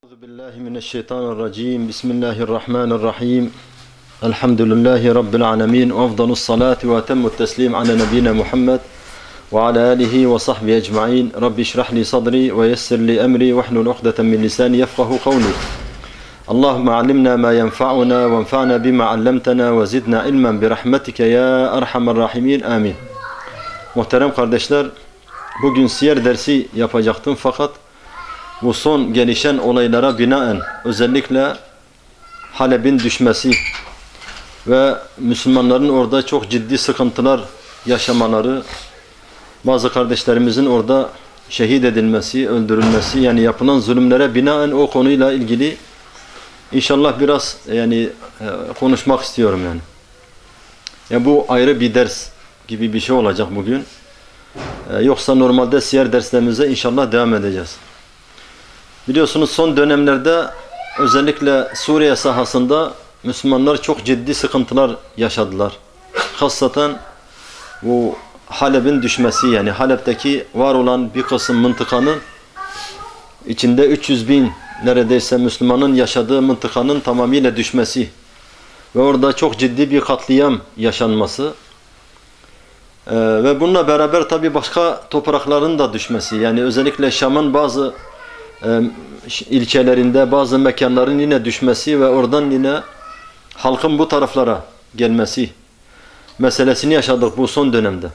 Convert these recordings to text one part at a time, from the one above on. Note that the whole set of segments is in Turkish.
Euzubillahimineşşeytanirracim. Bismillahirrahmanirrahim. Elhamdülillahi Rabbil alemin. Afdalus salati ve etemmut teslim ala nebine Muhammed ve ala alihi ve sahbihi ecma'in. Rabbi şrahli sadri ve yessirli emri ve hlul uqdeten min lisani yefkahu kavli. Allahümme allimna ma yenfa'una ve enfa'na bima allamtana ve zidna ilmen bi rahmetike ya erhamer rahimin. Amin. Muhterem kardeşler, bugün siyer dersi yapacaktım fakat bu son gelişen olaylara binaen özellikle Halep'in düşmesi ve Müslümanların orada çok ciddi sıkıntılar yaşamaları, bazı kardeşlerimizin orada şehit edilmesi, öldürülmesi, yani yapılan zulümlere binaen o konuyla ilgili inşallah biraz konuşmak istiyorum yani. Ya bu ayrı bir ders gibi bir şey olacak bugün. Yoksa normalde siyer derslerimize inşallah devam edeceğiz. Biliyorsunuz son dönemlerde özellikle Suriye sahasında Müslümanlar çok ciddi sıkıntılar yaşadılar. Hasaten bu Halep'in düşmesi, yani Halep'teki var olan bir kısım mıntıkanın içinde 300 bin neredeyse Müslümanın yaşadığı mıntıkanın tamamıyla düşmesi ve orada çok ciddi bir katliam yaşanması ve bununla beraber tabi başka toprakların da düşmesi, yani özellikle Şam'ın bazı ilçelerinde bazı mekanların yine düşmesi ve oradan yine halkın bu taraflara gelmesi meselesini yaşadık bu son dönemde.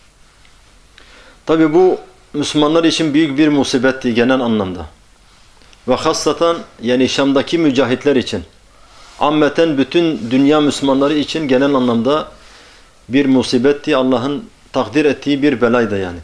Tabi bu Müslümanlar için büyük bir musibetti genel anlamda. Ve hassatan yani Şam'daki mücahitler için, ammeten bütün dünya Müslümanları için genel anlamda bir musibetti. Allah'ın takdir ettiği bir belaydı yani.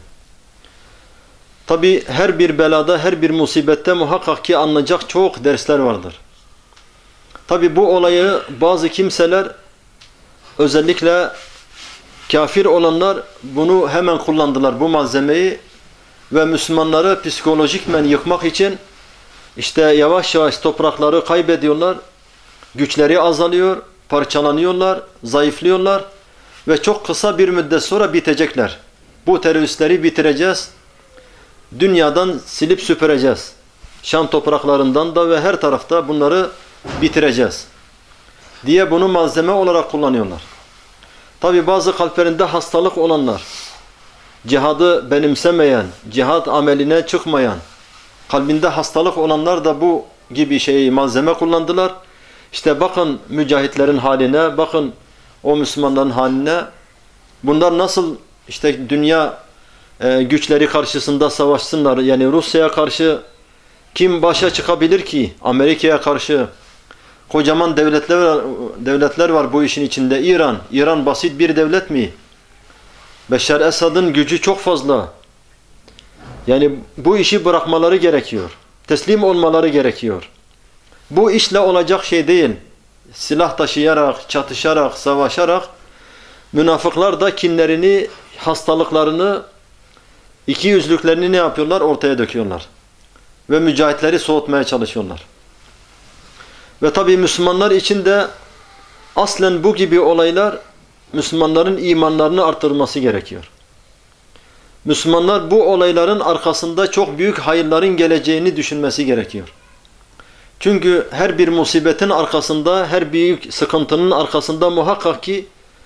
Tabi her bir belada, her bir musibette muhakkak ki anlayacak çok dersler vardır. Tabi bu olayı bazı kimseler, özellikle kafir olanlar bunu hemen kullandılar, bu malzemeyi, ve Müslümanları psikolojikmen yıkmak için işte yavaş yavaş toprakları kaybediyorlar, güçleri azalıyor, parçalanıyorlar, zayıflıyorlar ve çok kısa bir müddet sonra bitecekler. Bu teröristleri bitireceğiz, dünyadan silip süpüreceğiz. Şam topraklarından da ve her tarafta bunları bitireceğiz diye bunu malzeme olarak kullanıyorlar. Tabi bazı kalplerinde hastalık olanlar, cihadı benimsemeyen, cihad ameline çıkmayan, kalbinde hastalık olanlar da bu gibi şeyi malzeme kullandılar. İşte bakın mücahitlerin haline, bakın o Müslümanların haline. Bunlar nasıl işte dünya güçleri karşısında savaşsınlar. Yani Rusya'ya karşı kim başa çıkabilir ki? Amerika'ya karşı kocaman devletler var bu işin içinde. İran basit bir devlet mi? Beşar Esad'ın gücü çok fazla. Yani bu işi bırakmaları gerekiyor. Teslim olmaları gerekiyor. Bu işle olacak şey değil. Silah taşıyarak, çatışarak, savaşarak münafıklar da kinlerini, hastalıklarını, ikiyüzlüklerini ne yapıyorlar? Ortaya döküyorlar. Ve mücahitleri soğutmaya çalışıyorlar. Ve tabi Müslümanlar için de aslen bu gibi olaylar Müslümanların imanlarını artırması gerekiyor. Müslümanlar bu olayların arkasında çok büyük hayırların geleceğini düşünmesi gerekiyor. Çünkü her bir musibetin arkasında, her büyük sıkıntının arkasında muhakkak ki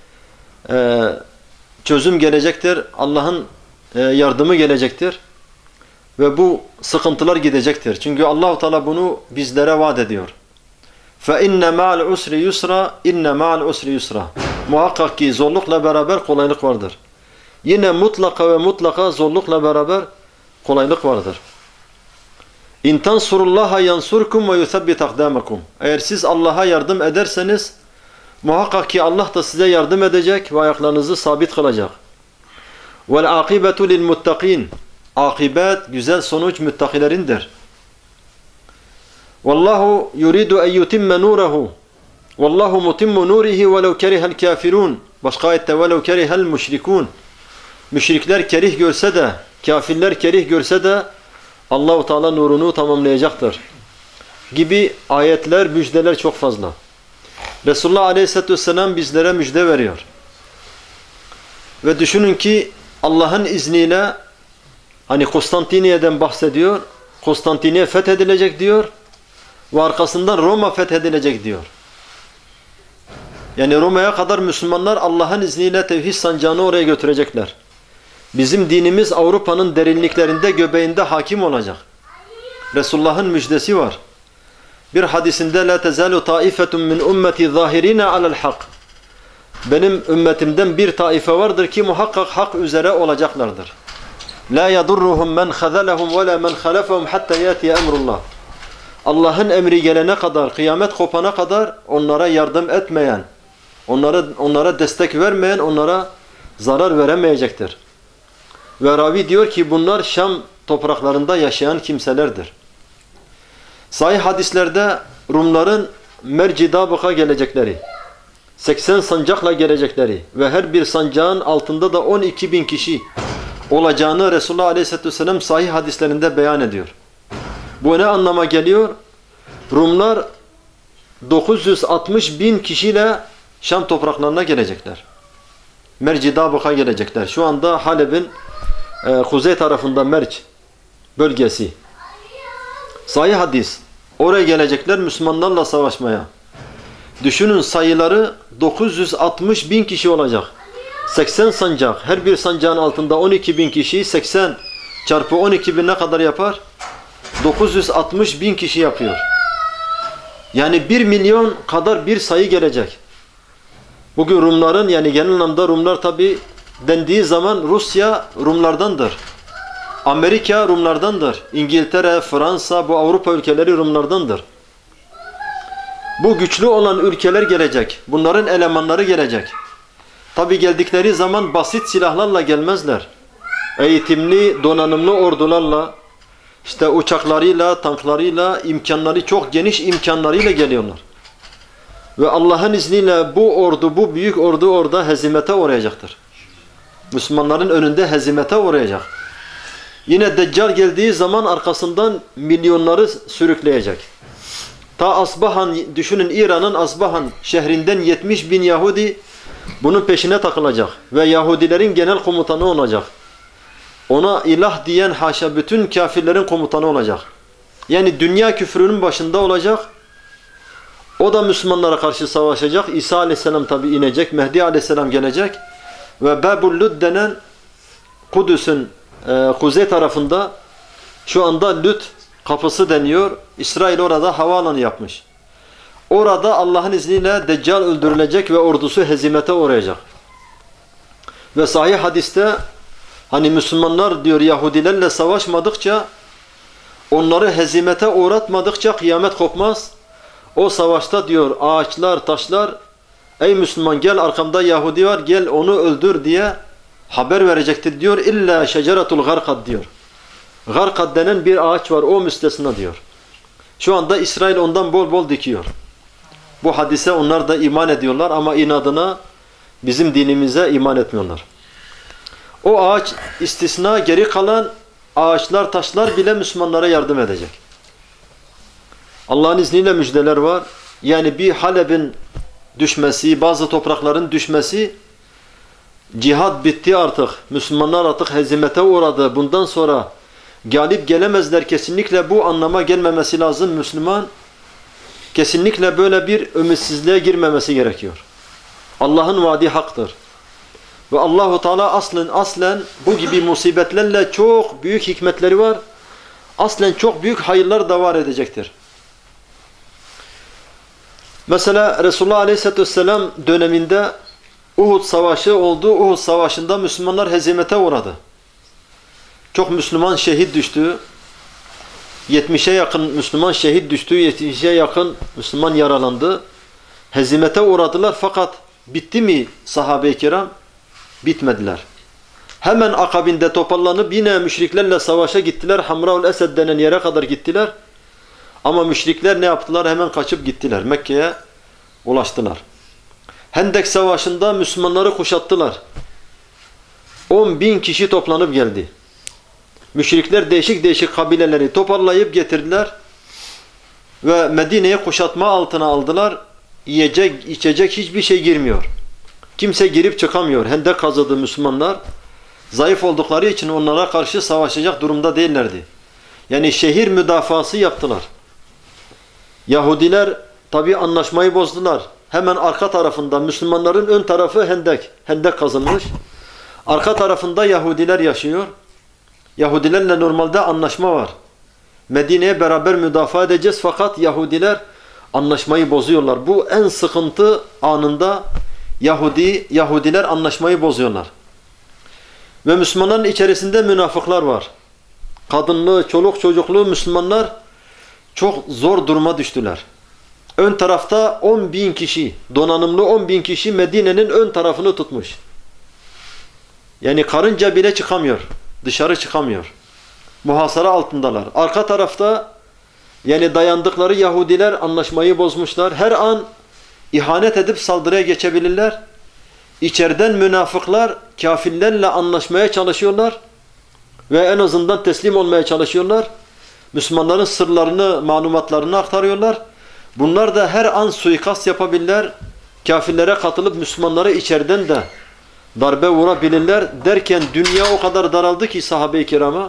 çözüm gelecektir. Allah'ın yardımı gelecektir. Ve bu sıkıntılar gidecektir. Çünkü Allah-u Teala bunu bizlere vaat ediyor. فَاِنَّ مَعَ الْعُسْرِ يُسْرًا اِنَّ مَعَ الْعُسْرِ يُسْرًا. Muhakkak ki zorlukla beraber kolaylık vardır. Yine mutlaka ve mutlaka zorlukla beraber kolaylık vardır. اِنْ تَنْصُرُ اللّٰهَ يَنْصُرْكُمْ وَيُثَبِّتْ اَقْدَامَكُمْ. Eğer siz Allah'a yardım ederseniz muhakkak ki Allah da size yardım edecek ve ayaklarınızı sabit kılacak. وَالْعَاقِبَةُ لِلْمُتَّقِينَ. Akibet, güzel sonuç müttakilerindir. Vallahu yuridu en yutimma nuruhu. Vallahu mutimmu nurihi velau kerihel kafirun. Başka ayette velau kerihel müşrikun. Müşrikler kerih görse de, kafirler kerih görse de Allah-u Teala nurunu tamamlayacaktır gibi ayetler, müjdeler çok fazla. Resulullah Aleyhisselatü Vesselam bizlere müjde veriyor. Ve düşünün ki Allah'ın izniyle, hani Konstantiniye'den bahsediyor, Konstantiniye fethedilecek diyor ve arkasından Roma fethedilecek diyor. Yani Roma'ya kadar Müslümanlar Allah'ın izniyle tevhid sancağını oraya götürecekler. Bizim dinimiz Avrupa'nın derinliklerinde, göbeğinde hakim olacak. Resulullah'ın müjdesi var. Bir hadisinde la tezalu taifetun min ummeti zahirina alel hak. Benim ümmetimden bir taife vardır ki muhakkak hak üzere olacaklardır. La yadurruhum men khazalahum ve la men khalafahum hatta yati emrullah. Allah'ın emri gelene kadar, kıyamet kopana kadar onlara yardım etmeyen, onlara destek vermeyen, onlara zarar veremeyecektir. Ve ravi diyor ki bunlar Şam topraklarında yaşayan kimselerdir. Sahih hadislerde Rumların Mercidabık'a gelecekleri, 80 sancakla gelecekleri ve her bir sancağın altında da 12.000 kişi olacağını Resulullah Aleyhisselatü Vesselam sahih hadislerinde beyan ediyor. Bu ne anlama geliyor? Rumlar 960.000 kişiyle Şam topraklarına gelecekler. Mercidabık'a gelecekler. Şu anda Halep'in kuzey tarafında Merç bölgesi. Sahih hadis. Oraya gelecekler Müslümanlarla savaşmaya. Düşünün sayıları 960.000 kişi olacak. 80 sancak. Her bir sancağın altında 12.000 kişi. 80 çarpı 12.000 ne kadar yapar? 960.000 kişi yapıyor. Yani 1 milyon kadar bir sayı gelecek. Bugün Rumların, yani genel anlamda Rumlar tabi dendiği zaman Rusya Rumlardandır. Amerika Rumlardandır. İngiltere, Fransa, bu Avrupa ülkeleri Rumlardandır. Bu güçlü olan ülkeler gelecek. Bunların elemanları gelecek. Tabi geldikleri zaman basit silahlarla gelmezler. Eğitimli, donanımlı ordularla, işte uçaklarıyla, tanklarıyla, imkanları çok geniş imkanlarıyla geliyorlar. Ve Allah'ın izniyle bu ordu, bu büyük ordu orada hezimete uğrayacaktır. Müslümanların önünde hezimete uğrayacak. Yine Deccal geldiği zaman arkasından milyonları sürükleyecek. Ta Asbahan, düşünün İran'ın Asbahan şehrinden 70.000 Yahudi bunun peşine takılacak. Ve Yahudilerin genel komutanı olacak. Ona ilah diyen haşa bütün kafirlerin komutanı olacak. Yani dünya küfrünün başında olacak. O da Müslümanlara karşı savaşacak. İsa Aleyhisselam tabi inecek. Mehdi Aleyhisselam gelecek. Ve Babul Lud denen Kudüs'ün kuzey tarafında şu anda Lud kapısı deniyor. İsrail orada havaalanı yapmış. Orada Allah'ın izniyle Deccal öldürülecek ve ordusu hezimete uğrayacak. Ve sahih hadiste hani Müslümanlar diyor Yahudilerle savaşmadıkça, onları hezimete uğratmadıkça kıyamet kopmaz. O savaşta diyor ağaçlar, taşlar, ey Müslüman gel arkamda Yahudi var, gel onu öldür diye haber verecektir diyor. İlla şeceratul garkad diyor. Garkad denen bir ağaç var, o müstesna diyor. Şu anda İsrail ondan bol bol dikiyor. Bu hadise onlar da iman ediyorlar ama inadına bizim dinimize iman etmiyorlar. O ağaç istisna, geri kalan ağaçlar, taşlar bile Müslümanlara yardım edecek. Allah'ın izniyle müjdeler var. Yani bir Halep'in düşmesi, bazı toprakların düşmesi, cihad bitti artık. Müslümanlar artık hezimete uğradı. Bundan sonra galip gelemezler. Kesinlikle bu anlama gelmemesi lazım. Müslüman kesinlikle böyle bir ümitsizliğe girmemesi gerekiyor. Allah'ın vaadi haktır. Ve Allahu Teala aslen bu gibi musibetlerle çok büyük hikmetleri var. Aslen çok büyük hayırlar da var edecektir. Mesela Resulullah Aleyhisselatü Vesselam döneminde Uhud Savaşı oldu. Uhud Savaşı'nda Müslümanlar hezimete uğradı. Çok Müslüman şehit düştü. 70'e yakın Müslüman şehit düştü. 70'e yakın Müslüman yaralandı. Hezimete uğradılar fakat bitti mi sahabe-i kiram? Bitmediler. Hemen akabinde toparlanıp yine müşriklerle savaşa gittiler. Hamraul Esed denen yere kadar gittiler. Ama müşrikler ne yaptılar? Hemen kaçıp gittiler. Mekke'ye ulaştılar. Hendek Savaşı'nda Müslümanları kuşattılar. 10.000 kişi toplanıp geldi. Müşrikler değişik değişik kabileleri toparlayıp getirdiler. Ve Medine'yi kuşatma altına aldılar. Yiyecek, içecek hiçbir şey girmiyor. Kimse girip çıkamıyor. Hendek kazıdı Müslümanlar. Zayıf oldukları için onlara karşı savaşacak durumda değillerdi. Yani şehir müdafası yaptılar. Yahudiler tabi anlaşmayı bozdular. Hemen arka tarafında Müslümanların ön tarafı hendek. Hendek kazılmış. Arka tarafında Yahudiler yaşıyor. Yahudilerle normalde anlaşma var. Medine'ye beraber müdafaa edeceğiz fakat Yahudiler anlaşmayı bozuyorlar. Bu en sıkıntı anında Yahudiler anlaşmayı bozuyorlar. Ve Müslümanların içerisinde münafıklar var. Kadınlı, çoluk çocuklu Müslümanlar çok zor duruma düştüler. Ön tarafta 10.000 kişi, donanımlı 10.000 kişi Medine'nin ön tarafını tutmuş. Yani karınca bile çıkamıyor, dışarı çıkamıyor. Muhasara altındalar. Arka tarafta yani dayandıkları Yahudiler anlaşmayı bozmuşlar. Her an ihanet edip saldırıya geçebilirler. İçeriden münafıklar kafirlerle anlaşmaya çalışıyorlar ve en azından teslim olmaya çalışıyorlar. Müslümanların sırlarını, malumatlarını aktarıyorlar. Bunlar da her an suikast yapabilirler. Kafirlere katılıp Müslümanlara içeriden de darbe vurabilirler derken dünya o kadar daraldı ki sahabe-i kirama.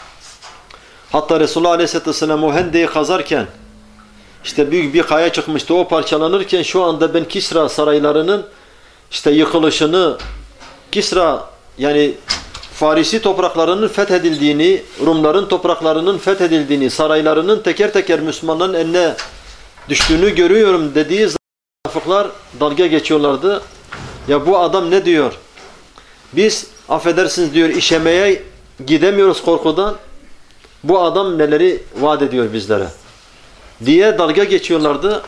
Hatta Resulullah Aleyhisselatü Vesselam o hendeyi kazarken işte büyük bir kaya çıkmıştı. O parçalanırken şu anda ben Kisra saraylarının işte yıkılışını, Kisra yani Farisi topraklarının fethedildiğini, Rumların topraklarının fethedildiğini, saraylarının teker teker Müslümanların eline düştüğünü görüyorum dediği münafıklar dalga geçiyorlardı. Ya bu adam ne diyor? Biz affedersiniz diyor işemeye gidemiyoruz korkudan. Bu adam neleri vaat ediyor bizlere diye dalga geçiyorlardı.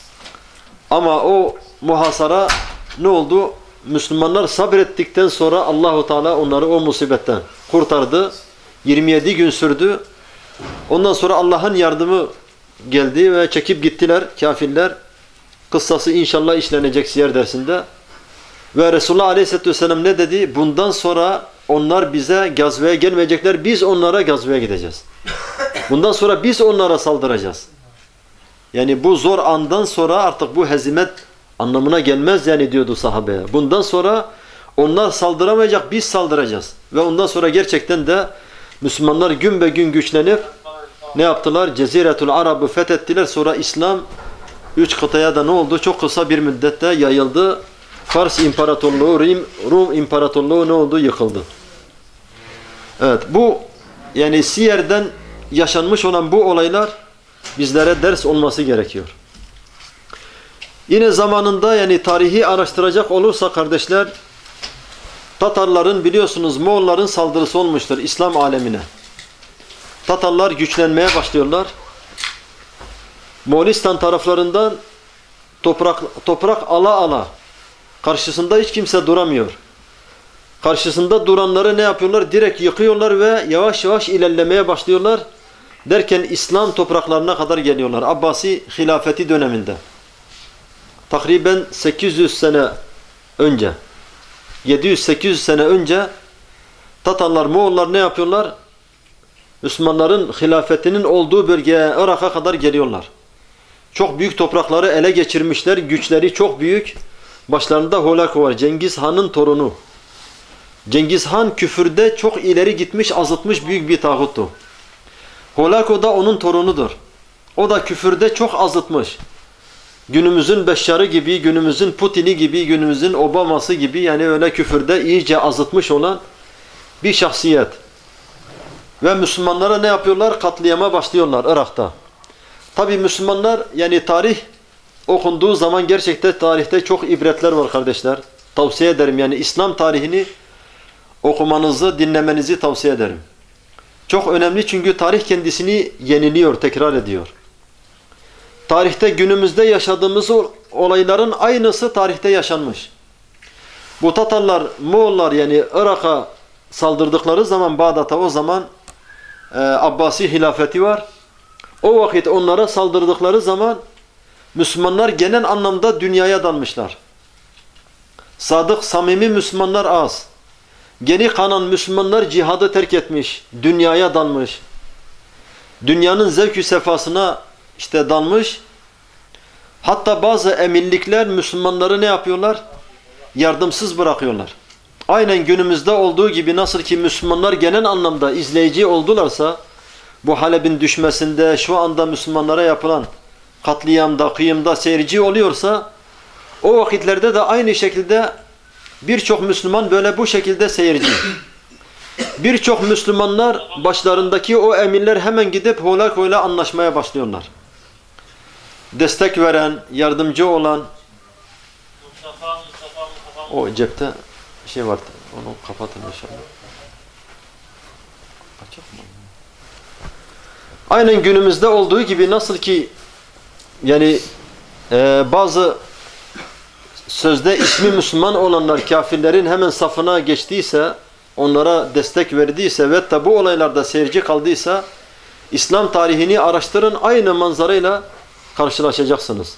Ama o muhasara ne oldu? Müslümanlar sabrettikten sonra Allahu Teala onları o musibetten kurtardı. 27 gün sürdü. Ondan sonra Allah'ın yardımı geldi ve çekip gittiler kafirler. Kıssası inşallah işlenecek siyer dersinde. Ve Resulullah Aleyhisselatü Vesselam ne dedi? Bundan sonra onlar bize gazveye gelmeyecekler. Biz onlara gazveye gideceğiz. Bundan sonra biz onlara saldıracağız. Yani bu zor andan sonra artık bu hezimet anlamına gelmez yani diyordu sahabeye. Bundan sonra onlar saldıramayacak, biz saldıracağız. Ve ondan sonra gerçekten de Müslümanlar gün be gün güçlenip ne yaptılar? Ceziretul Arab'ı fethettiler. Sonra İslam 3 kıtaya da ne oldu? Çok kısa bir müddette yayıldı. Fars İmparatorluğu, Rum İmparatorluğu ne oldu? Yıkıldı. Evet bu yani Siyer'den yaşanmış olan bu olaylar bizlere ders olması gerekiyor. Yine zamanında yani tarihi araştıracak olursa kardeşler Tatarların biliyorsunuz Moğolların saldırısı olmuştur İslam alemine. Tatarlar güçlenmeye başlıyorlar. Moğolistan taraflarından toprak ala ala karşısında hiç kimse duramıyor. Karşısında duranları ne yapıyorlar? Direkt yıkıyorlar ve yavaş yavaş ilerlemeye başlıyorlar. Derken İslam topraklarına kadar geliyorlar. Abbasi hilafeti döneminde. Takriben 800 sene önce 700-800 sene önce Tatarlar, Moğollar ne yapıyorlar? Müslümanların hilafetinin olduğu bölgeye Irak'a kadar geliyorlar. Çok büyük toprakları ele geçirmişler. Güçleri çok büyük. Başlarında Holako var. Cengiz Han'ın torunu. Cengiz Han küfürde çok ileri gitmiş, azıtmış büyük bir tağuttu. Holako da onun torunudur. O da küfürde çok azıtmış. Günümüzün Beşşar'ı gibi, günümüzün Putin'i gibi, günümüzün Obama'sı gibi yani öyle küfürde iyice azıtmış olan bir şahsiyet. Ve Müslümanlara ne yapıyorlar? Katliama başlıyorlar Irak'ta. Tabi Müslümanlar yani tarih okunduğu zaman gerçekten tarihte çok ibretler var kardeşler. Tavsiye ederim yani İslam tarihini okumanızı, dinlemenizi tavsiye ederim. Çok önemli çünkü tarih kendisini yeniliyor, tekrar ediyor. Tarihte günümüzde yaşadığımız olayların aynısı tarihte yaşanmış. Bu Tatarlar, Moğollar yani Irak'a saldırdıkları zaman Bağdat'a o zaman Abbasi hilafeti var. O vakit onlara saldırdıkları zaman Müslümanlar genel anlamda dünyaya dalmışlar. Sadık, samimi Müslümanlar az. Geri kalan Müslümanlar cihadı terk etmiş, dünyaya dalmış. Dünyanın zevk-ü sefasına işte dalmış. Hatta bazı emirlikler Müslümanları ne yapıyorlar? Yardımsız bırakıyorlar. Aynen günümüzde olduğu gibi nasıl ki Müslümanlar genel anlamda izleyici oldularsa bu Halep'in düşmesinde şu anda Müslümanlara yapılan katliamda, kıyımda seyirci oluyorsa o vakitlerde de aynı şekilde birçok Müslüman böyle bu şekilde seyirci. Birçok Müslümanlar başlarındaki o emirler hemen gidip hola hola anlaşmaya başlıyorlar. Destek veren, yardımcı olan o cepte şey vardı. Onu kapatın inşallah. Açık mı? Aynen günümüzde olduğu gibi nasıl ki yani bazı sözde ismi Müslüman olanlar kafirlerin hemen safına geçtiyse, onlara destek verdiyse ve da bu olaylarda seyirci kaldıysa İslam tarihini araştırın, aynı manzarayla karşılaşacaksınız.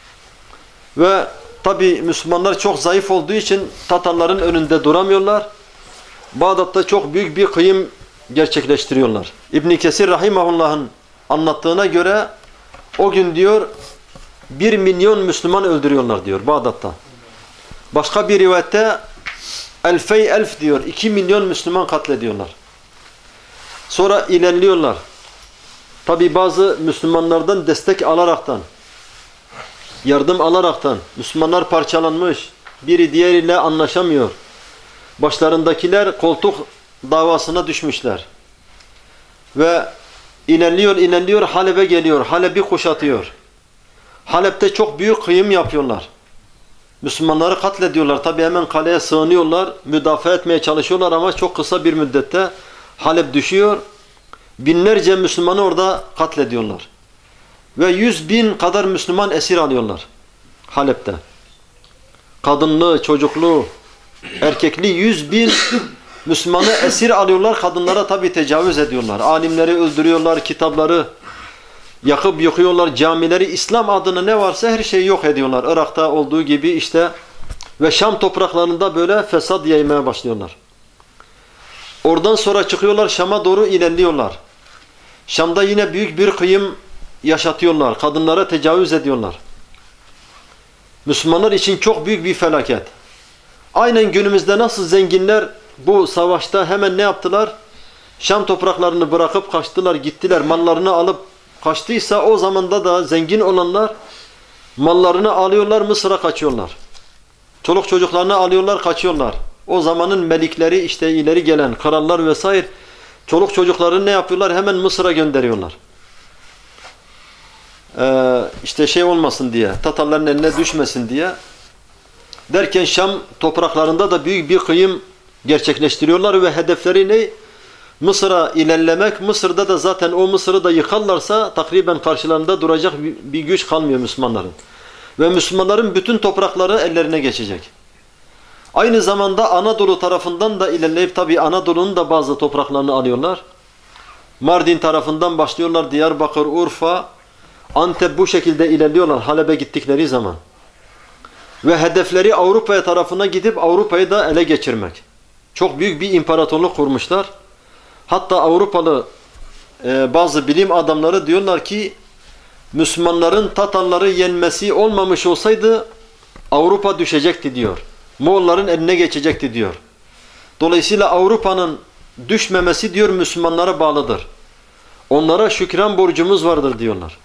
Ve tabi Müslümanlar çok zayıf olduğu için Tatarların önünde duramıyorlar. Bağdat'ta çok büyük bir kıyım gerçekleştiriyorlar. İbn Kesir rahimahullah'ın anlattığına göre o gün diyor 1 milyon Müslüman öldürüyorlar diyor Bağdat'ta. Başka bir rivayette elf diyor 2 milyon Müslüman katlediyorlar. Sonra ilerliyorlar. Tabi bazı Müslümanlardan destek alaraktan, yardım alaraktan Müslümanlar parçalanmış, biri diğeriyle anlaşamıyor. Başlarındakiler koltuk davasına düşmüşler. Ve ilerliyor Halep'e geliyor. Halep'i kuşatıyor. Halep'te çok büyük kıyım yapıyorlar. Müslümanları katlediyorlar. Tabi hemen kaleye sığınıyorlar. Müdafaa etmeye çalışıyorlar ama çok kısa bir müddette Halep düşüyor. Binlerce Müslümanı orada katlediyorlar. Ve 100.000 kadar Müslüman esir alıyorlar Halep'te. Kadınlı, çocuklu, erkekli 100.000 Müslümanı esir alıyorlar. Kadınlara tabi tecavüz ediyorlar. Alimleri öldürüyorlar, kitapları yakıp yıkıyorlar, camileri, İslam adına ne varsa her şeyi yok ediyorlar. Irak'ta olduğu gibi işte ve Şam topraklarında böyle fesat yaymaya başlıyorlar. Oradan sonra çıkıyorlar, Şam'a doğru ilerliyorlar. Şam'da yine büyük bir kıyım yaşatıyorlar. Kadınlara tecavüz ediyorlar. Müslümanlar için çok büyük bir felaket. Aynen günümüzde nasıl zenginler bu savaşta hemen ne yaptılar? Şam topraklarını bırakıp kaçtılar, gittiler, mallarını alıp kaçtıysa o zamanda da zengin olanlar mallarını alıyorlar, Mısır'a kaçıyorlar. Çoluk çocuklarını alıyorlar, kaçıyorlar. O zamanın melikleri, işte ileri gelen krallar vesaire çoluk çocuklarını ne yapıyorlar? Hemen Mısır'a gönderiyorlar. İşte şey olmasın diye, Tatarların eline düşmesin diye. Derken Şam topraklarında da büyük bir kıyım gerçekleştiriyorlar ve hedefleri ne? Mısır'a ilerlemek. Mısır'da da zaten o Mısır'ı da yıkarlarsa takriben karşılarında duracak bir güç kalmıyor Müslümanların. Ve Müslümanların bütün toprakları ellerine geçecek. Aynı zamanda Anadolu tarafından da ilerleyip tabi Anadolu'nun da bazı topraklarını alıyorlar. Mardin tarafından başlıyorlar, Diyarbakır, Urfa, Antep bu şekilde ilerliyorlar Halep'e gittikleri zaman. Ve hedefleri Avrupa tarafına gidip Avrupa'yı da ele geçirmek. Çok büyük bir imparatorluk kurmuşlar. Hatta Avrupalı bazı bilim adamları diyorlar ki Müslümanların Tatarları yenmesi olmamış olsaydı Avrupa düşecekti diyor. Moğolların eline geçecekti diyor. Dolayısıyla Avrupa'nın düşmemesi diyor Müslümanlara bağlıdır. Onlara şükran borcumuz vardır diyorlar.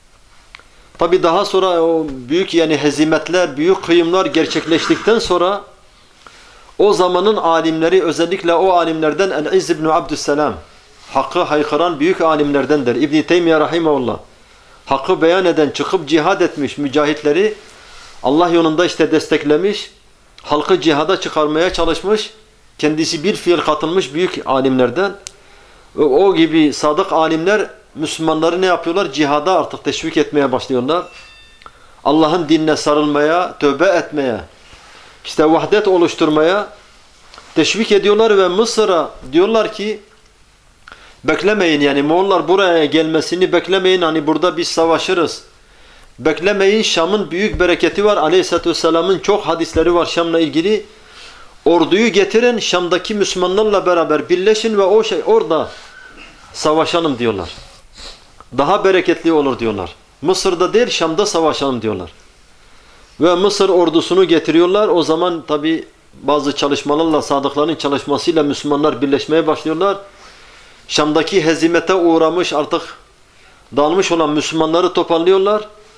Tabi daha sonra o büyük yani hezimetler, büyük kıyımlar gerçekleştikten sonra o zamanın alimleri, özellikle o alimlerden El-İzz ibn Abdüsselam, hakkı haykıran büyük alimlerdendir. İbn-i Teymiye rahimahullah, hakkı beyan eden, çıkıp cihad etmiş mücahitleri Allah yolunda işte desteklemiş, halkı cihada çıkarmaya çalışmış, kendisi bir fiil katılmış büyük alimlerden. O gibi sadık alimler Müslümanları ne yapıyorlar? Cihada artık teşvik etmeye başlıyorlar. Allah'ın dinine sarılmaya, tövbe etmeye, işte vahdet oluşturmaya teşvik ediyorlar ve Mısır'a diyorlar ki beklemeyin, yani Moğollar buraya gelmesini beklemeyin, hani burada biz savaşırız. Beklemeyin, Şam'ın büyük bereketi var. Aleyhisselatü Vesselam'ın çok hadisleri var Şam'la ilgili. Orduyu getirin, Şam'daki Müslümanlarla beraber birleşin ve orada savaşalım diyorlar. Daha bereketli olur diyorlar. Mısır'da değil, Şam'da savaşalım diyorlar. Ve Mısır ordusunu getiriyorlar. O zaman tabi bazı çalışmalarla, sadıkların çalışmasıyla Müslümanlar birleşmeye başlıyorlar. Şam'daki hezimete uğramış, artık dağılmış olan Müslümanları toparlıyorlar.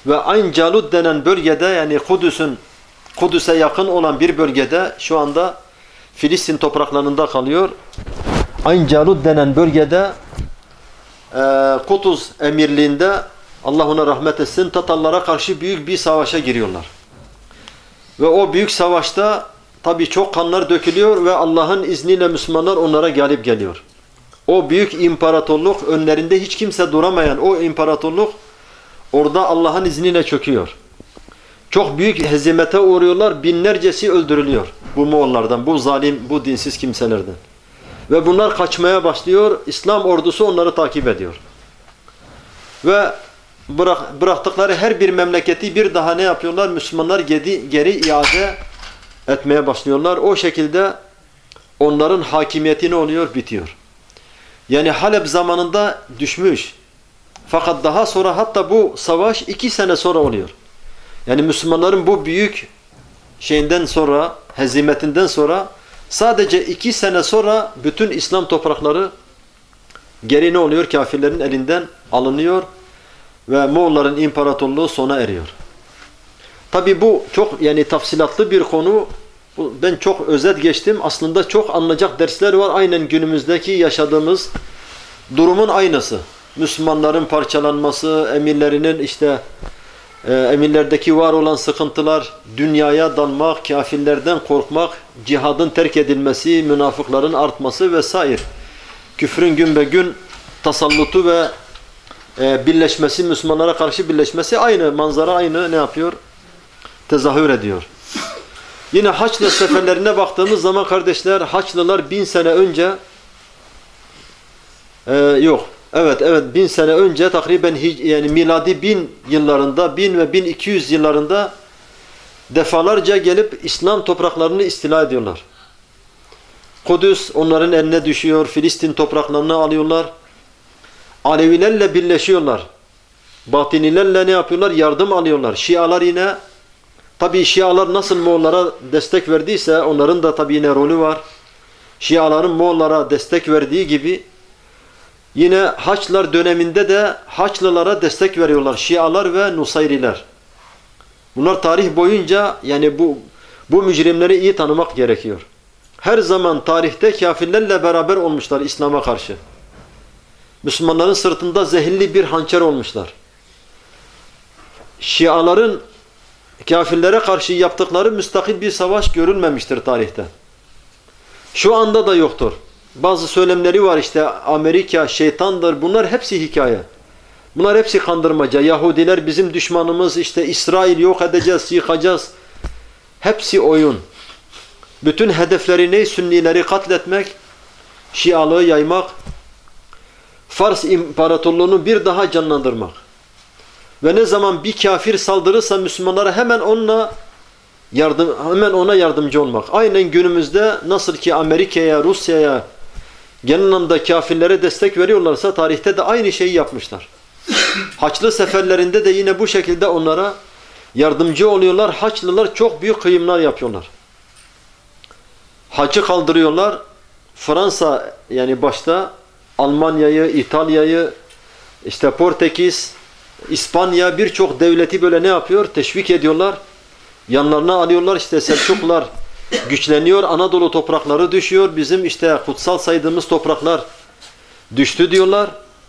Ve Ayn Calut denen bölgede, yani Kudüs'e yakın olan bir bölgede, şu anda Filistin topraklarında kalıyor. Ayn Calut denen bölgede Kudüs emirliğinde, Allah ona rahmet etsin, Tatarlara karşı büyük bir savaşa giriyorlar. Ve o büyük savaşta tabii çok kanlar dökülüyor ve Allah'ın izniyle Müslümanlar onlara galip geliyor. O büyük imparatorluk, önlerinde hiç kimse duramayan o imparatorluk orada Allah'ın izniyle çöküyor. Çok büyük hezimete uğruyorlar, binlercesi öldürülüyor bu Moğollardan, bu zalim, bu dinsiz kimselerden. Ve bunlar kaçmaya başlıyor, İslam ordusu onları takip ediyor. Ve bıraktıkları her bir memleketi bir daha ne yapıyorlar? Müslümanlar geri iade etmeye başlıyorlar. O şekilde onların hakimiyeti ne oluyor? Bitiyor. Yani Halep zamanında düşmüş. Fakat daha sonra, hatta bu savaş 2 sene sonra oluyor. Yani Müslümanların bu büyük şeyinden sonra, hezimetinden sonra sadece 2 sene sonra bütün İslam toprakları geri ne oluyor? Kafirlerin elinden alınıyor ve Moğolların imparatorluğu sona eriyor. Tabi bu çok yani tafsilatlı bir konu. Ben çok özet geçtim. Aslında çok anlayacak dersler var. Aynen günümüzdeki yaşadığımız durumun aynısı. Müslümanların parçalanması, emirlerinin işte emirlerdeki var olan sıkıntılar, dünyaya dalmak, kafirlerden korkmak, cihadın terk edilmesi, münafıkların artması vesaire. Küfrün gün be gün tasallutu ve birleşmesi, Müslümanlara karşı birleşmesi, aynı manzara, aynı ne yapıyor? Tezahür ediyor. Yine Haçlı seferlerine baktığımız zaman kardeşler, Haçlılar 1000 sene önce Evet 1000 sene önce takriben yani miladi 1000 yıllarında, 1000 ve 1200 yıllarında defalarca gelip İslam topraklarını istila ediyorlar. Kudüs onların eline düşüyor, Filistin topraklarını alıyorlar. Alevilerle birleşiyorlar. Batinilerle ne yapıyorlar? Yardım alıyorlar. Şialar yine, tabii Şialar nasıl Moğollara destek verdiyse onların da tabii yine rolü var. Şiaların Moğollara destek verdiği gibi yine Haçlılar döneminde de Haçlılara destek veriyorlar. Şialar ve Nusayriler. Bunlar tarih boyunca, yani bu mücrimleri iyi tanımak gerekiyor. Her zaman tarihte kafirlerle beraber olmuşlar İslam'a karşı. Müslümanların sırtında zehirli bir hançer olmuşlar. Şiaların kafirlere karşı yaptıkları müstakil bir savaş görülmemiştir tarihte. Şu anda da yoktur. Bazı söylemleri var, işte Amerika şeytandır, bunlar hepsi hikaye. Bunlar hepsi kandırmaca. Yahudiler bizim düşmanımız, işte İsrail yok edeceğiz, yıkacağız. Hepsi oyun. Bütün hedefleri ne? Sünnileri katletmek, Şialığı yaymak, Fars İmparatorluğunu bir daha canlandırmak. Ve ne zaman bir kafir saldırırsa Müslümanlara hemen ona yardımcı olmak. Aynen günümüzde nasıl ki Amerika'ya, Rusya'ya genel anlamda kafirlere destek veriyorlarsa tarihte de aynı şeyi yapmışlar. Haçlı seferlerinde de yine bu şekilde onlara yardımcı oluyorlar. Haçlılar çok büyük kıyımlar yapıyorlar. Hacı kaldırıyorlar. Fransa yani başta Almanya'yı, İtalya'yı, işte Portekiz, İspanya, birçok devleti böyle ne yapıyor? Teşvik ediyorlar. Yanlarına alıyorlar. İşte Selçuklular güçleniyor. Anadolu toprakları düşüyor. Bizim işte kutsal saydığımız topraklar düştü diyorlar.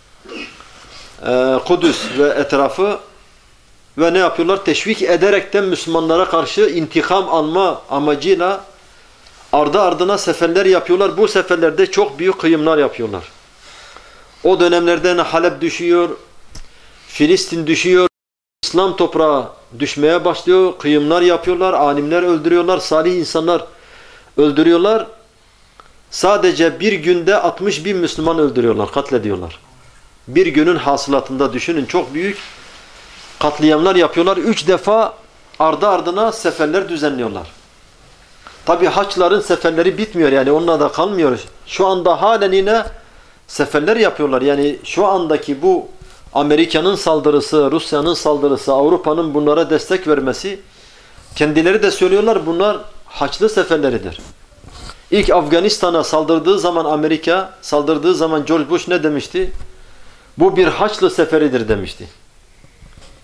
Kudüs ve etrafı ve ne yapıyorlar? Teşvik ederekten Müslümanlara karşı intikam alma amacıyla ardı ardına seferler yapıyorlar. Bu seferlerde çok büyük kıyımlar yapıyorlar. O dönemlerde Halep düşüyor, Filistin düşüyor, İslam toprağı düşmeye başlıyor, kıyımlar yapıyorlar, alimler öldürüyorlar, salih insanlar öldürüyorlar. Sadece bir günde 60.000 Müslüman öldürüyorlar, katlediyorlar. Bir günün hasılatında düşünün, çok büyük katliamlar yapıyorlar. 3 defa ardı ardına seferler düzenliyorlar. Tabi Haçlıların seferleri bitmiyor, yani onunla da kalmıyor. Şu anda halen yine seferler yapıyorlar. Yani şu andaki bu Amerika'nın saldırısı, Rusya'nın saldırısı, Avrupa'nın bunlara destek vermesi, kendileri de söylüyorlar, bunlar Haçlı seferleridir. İlk Afganistan'a saldırdığı zaman Amerika, saldırdığı zaman George Bush ne demişti? Bu bir Haçlı seferidir demişti.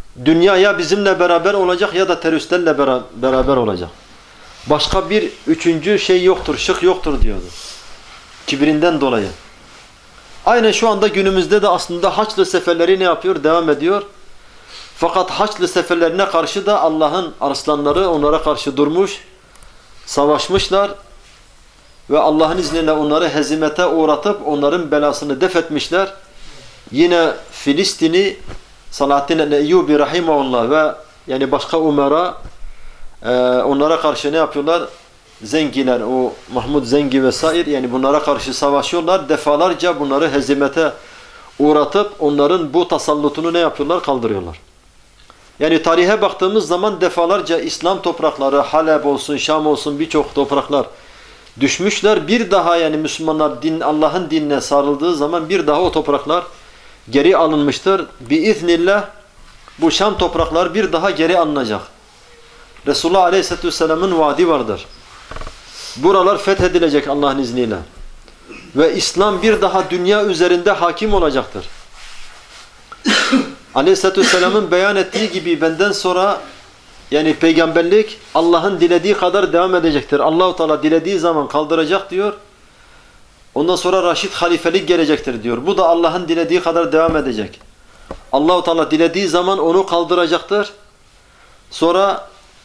Dünya ya bizimle beraber olacak ya da teröristlerle beraber olacak. Başka bir üçüncü şey yoktur, şık yoktur diyordu. Kibrinden dolayı. Aynen şu anda günümüzde de aslında Haçlı seferleri ne yapıyor? Devam ediyor. Fakat Haçlı seferlerine karşı da Allah'ın arslanları onlara karşı durmuş, savaşmışlar ve Allah'ın izniyle onları hezimete uğratıp onların belasını def etmişler. Yine Filistin'i Salahaddin el-Eyyubi rahimahullah ve yani başka umara onlara karşı ne yapıyorlar? Zengiler, o Mahmud Zengi vesaire yani bunlara karşı savaşıyorlar. Defalarca bunları hezimete uğratıp onların bu tasallutunu ne yapıyorlar? Kaldırıyorlar. Yani tarihe baktığımız zaman defalarca İslam toprakları, Halep olsun, Şam olsun birçok topraklar düşmüşler. Bir daha yani Müslümanlar Allah'ın dinine sarıldığı zaman bir daha o topraklar geri alınmıştır. Biiznillah bu Şam topraklar bir daha geri alınacak. Resulullah Aleyhisselatü Vesselam'ın vaadi vardır. Buralar fethedilecek Allah'ın izniyle. Ve İslam bir daha dünya üzerinde hakim olacaktır. Aleyhisselatü Vesselam'ın beyan ettiği gibi benden sonra yani peygamberlik Allah'ın dilediği kadar devam edecektir. Allah-u Teala dilediği zaman kaldıracak diyor. Ondan sonra Raşid halifelik gelecektir diyor. Bu da Allah'ın dilediği kadar devam edecek. Allah-u Teala dilediği zaman onu kaldıracaktır. Sonra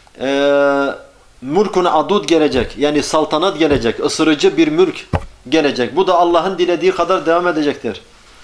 mülkün adud gelecek. Yani saltanat gelecek. Isırıcı bir mülk gelecek. Bu da Allah'ın dilediği kadar devam edecektir.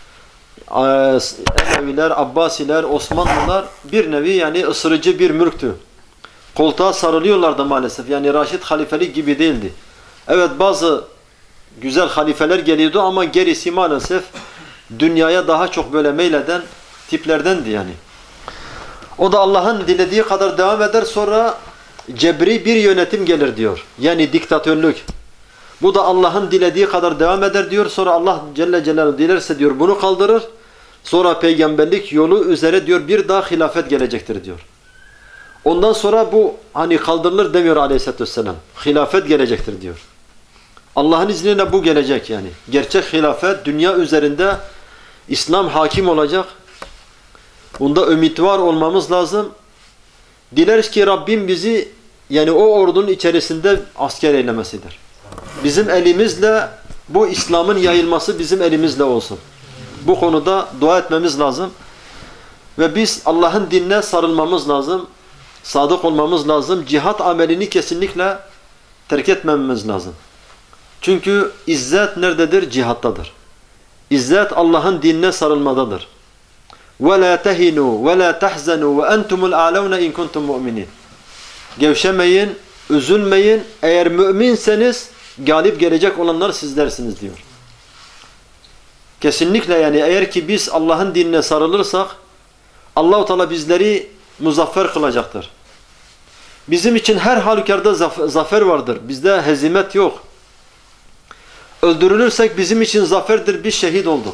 Emeviler, Abbasiler, Osmanlılar bir nevi yani ısırıcı bir mülktü. Koltuğa sarılıyorlardı maalesef. Yani Raşid halifelik gibi değildi. Evet bazı güzel halifeler geliyordu ama gerisi maalesef dünyaya daha çok böyle meyleden tiplerdendi yani. O da Allah'ın dilediği kadar devam eder sonra cebri bir yönetim gelir diyor. Yani diktatörlük. Bu da Allah'ın dilediği kadar devam eder diyor. Sonra Allah Celle Celaluhu dilerse diyor bunu kaldırır. Sonra peygamberlik yolu üzere diyor bir daha hilafet gelecektir diyor. Ondan sonra bu hani kaldırılır demiyor Aleyhisselatü Vesselam. Hilafet gelecektir diyor. Allah'ın izniyle bu gelecek yani. Gerçek hilafet dünya üzerinde İslam hakim olacak. Bunda ümit var olmamız lazım. Dileriz ki Rabbim bizi yani o ordunun içerisinde asker eylemesidir. Bizim elimizle bu İslam'ın yayılması bizim elimizle olsun. Bu konuda dua etmemiz lazım. Ve biz Allah'ın dinine sarılmamız lazım. Sadık olmamız lazım. Cihat amelini kesinlikle terk etmememiz lazım. Çünkü izzet nerededir? Cihattadır. İzzet Allah'ın dinine sarılmadadır. وَلَا تَهِنُوا وَلَا تَحْزَنُوا وَاَنْتُمُ الْاَعْلَوْنَ اِنْ كُنْتُمْ مُؤْمِنِينَ Gevşemeyin, üzülmeyin. Eğer müminseniz galip gelecek olanlar sizlersiniz diyor. Kesinlikle yani eğer ki biz Allah'ın dinine sarılırsak Allah-u Teala bizleri muzaffer kılacaktır. Bizim için her halükarda zafer vardır. Bizde hezimet yok. Öldürülürsek bizim için zaferdir. Biz şehit olduk.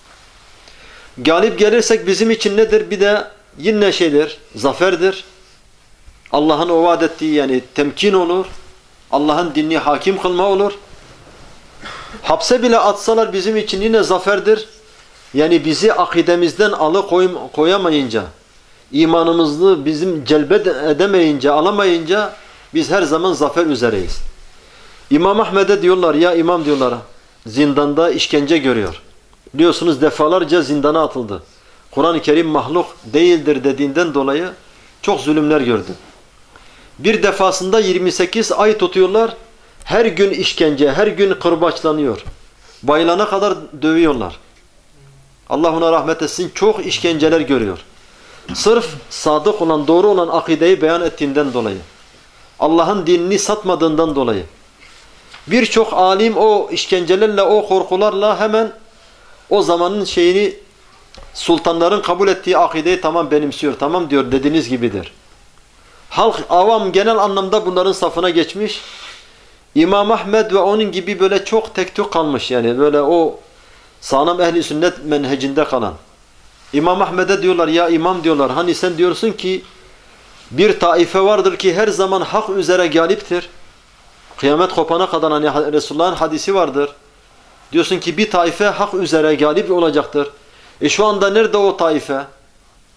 Galip gelirsek bizim için nedir? Bir de yine şeydir, zaferdir. Allah'ın o vaat ettiği yani temkin olur. Allah'ın dinini hakim kılma olur. Hapse bile atsalar bizim için yine zaferdir. Yani bizi akidemizden alıkoyamayınca, imanımızı bizim celbet edemeyince, alamayınca biz her zaman zafer üzereyiz. İmam Ahmed'e diyorlar ya imam diyorlar, zindanda işkence görüyor. Biliyorsunuz defalarca zindana atıldı. Kur'an-ı Kerim mahluk değildir dediğinden dolayı çok zulümler gördü. Bir defasında 28 ay tutuyorlar. Her gün işkence, her gün kırbaçlanıyor. Bayılana kadar dövüyorlar. Allah ona rahmet etsin çok işkenceler görüyor. Sırf sadık olan, doğru olan akideyi beyan ettiğinden dolayı. Allah'ın dinini satmadığından dolayı. Birçok alim o işkencelerle, o korkularla hemen o zamanın şeyini sultanların kabul ettiği akideyi tamam benimsiyor. Tamam diyor dediğiniz gibidir. Halk, avam genel anlamda bunların safına geçmiş. İmam Ahmed ve onun gibi böyle çok tek tük kalmış yani böyle o sağlam ehli sünnet menhecinde kalan. İmam Ahmed'e diyorlar ya imam diyorlar hani sen diyorsun ki bir taife vardır ki her zaman hak üzere galiptir. Kıyamet kopana kadar hani Resulullah'ın hadisi vardır. Diyorsun ki bir taife hak üzere galip olacaktır. Şu anda nerede o taife?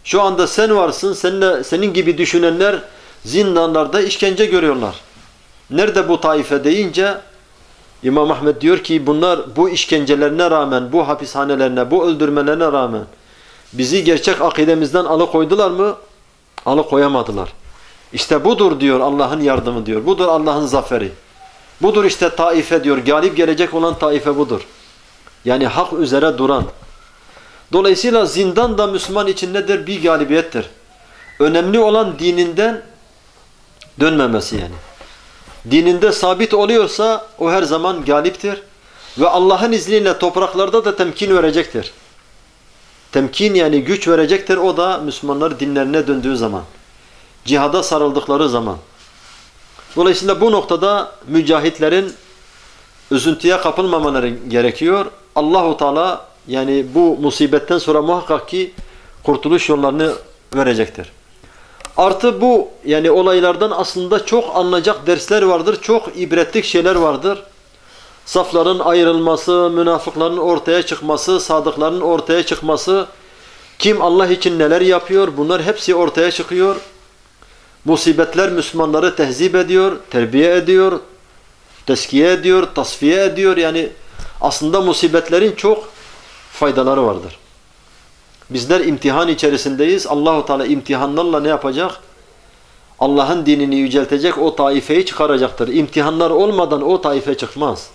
Şu anda sen varsın, senin gibi düşünenler zindanlarda işkence görüyorlar. Nerede bu taife deyince İmam Ahmed diyor ki bunlar bu işkencelerine rağmen, bu hapishanelerine, bu öldürmelerine rağmen bizi gerçek akidemizden alıkoydular mı? Alıkoyamadılar. İşte budur diyor Allah'ın yardımı diyor. Budur Allah'ın zaferi. Budur işte taife diyor. Galip gelecek olan taife budur. Yani hak üzere duran. Dolayısıyla zindan da Müslüman için nedir? Bir galibiyettir. Önemli olan dininden dönmemesi yani. Dininde sabit oluyorsa o her zaman galiptir. Ve Allah'ın izniyle topraklarda da temkin verecektir. Temkin yani güç verecektir. O da Müslümanlar dinlerine döndüğü zaman. Cihada sarıldıkları zaman. Dolayısıyla bu noktada mücahitlerin üzüntüye kapılmamaları gerekiyor. Allahu Teala yani bu musibetten sonra muhakkak ki kurtuluş yollarını verecektir. Artı bu yani olaylardan aslında çok alınacak dersler vardır. Çok ibretlik şeyler vardır. Safların ayrılması, münafıkların ortaya çıkması, sadıkların ortaya çıkması, kim Allah için neler yapıyor bunlar hepsi ortaya çıkıyor. Musibetler Müslümanları tehzip ediyor, terbiye ediyor, teskiye ediyor, tasfiye ediyor. Yani aslında musibetlerin çok faydaları vardır. Bizler imtihan içerisindeyiz. Allahu Teala imtihanlarla ne yapacak? Allah'ın dinini yüceltecek, o taifeyi çıkaracaktır. İmtihanlar olmadan o taife çıkmaz.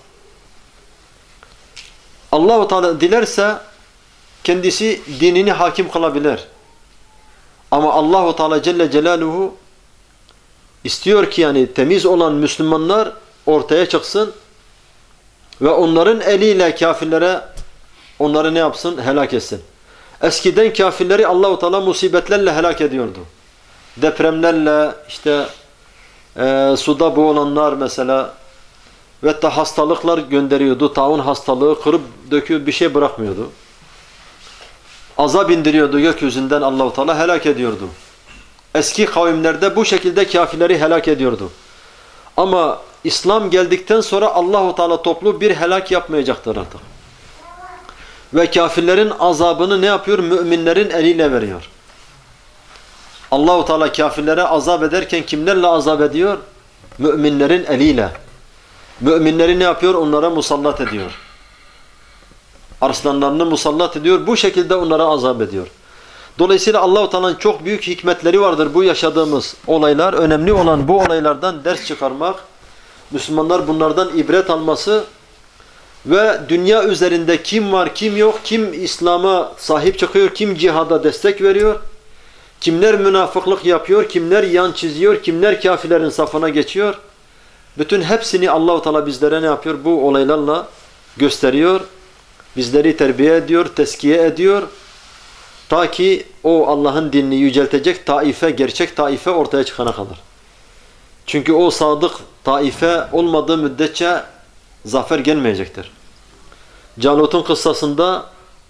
Allahu Teala dilerse kendisi dinini hakim kılabilir. Ama Allahu Teala Celle Celaluhu istiyor ki yani temiz olan Müslümanlar ortaya çıksın ve onların eliyle kafirlere onları ne yapsın? Helak etsin. Eskiden kafirleri Allahu Teala musibetlerle helak ediyordu. Depremlerle, işte suda boğulanlar mesela ve da hastalıklar gönderiyordu. Taun hastalığı kırıp döküyor, bir şey bırakmıyordu. Azap indiriyordu gökyüzünden Allahu Teala helak ediyordu. Eski kavimlerde bu şekilde kafirleri helak ediyordu. Ama İslam geldikten sonra Allahu Teala toplu bir helak yapmayacaktır artık. Ve kafirlerin azabını ne yapıyor? Müminlerin eliyle veriyor. Allahu Teala kafirlere azap ederken kimlerle azap ediyor? Müminlerin eliyle. Müminleri ne yapıyor? Onlara musallat ediyor. Arslanlarını musallat ediyor. Bu şekilde onlara azap ediyor. Dolayısıyla Allahu Teala'nın çok büyük hikmetleri vardır bu yaşadığımız olaylar. Önemli olan bu olaylardan ders çıkarmak, Müslümanlar bunlardan ibret alması ve dünya üzerinde kim var, kim yok, kim İslam'a sahip çıkıyor, kim cihada destek veriyor, kimler münafıklık yapıyor, kimler yan çiziyor, kimler kafirlerin safına geçiyor. Bütün hepsini Allahu Teala bizlere ne yapıyor? Bu olaylarla gösteriyor. Bizleri terbiye ediyor, teskiye ediyor. Ta ki o Allah'ın dinini yüceltecek taife, gerçek taife ortaya çıkana kadar. Çünkü o sadık taife olmadığı müddetçe zafer gelmeyecektir. Calut'un kıssasında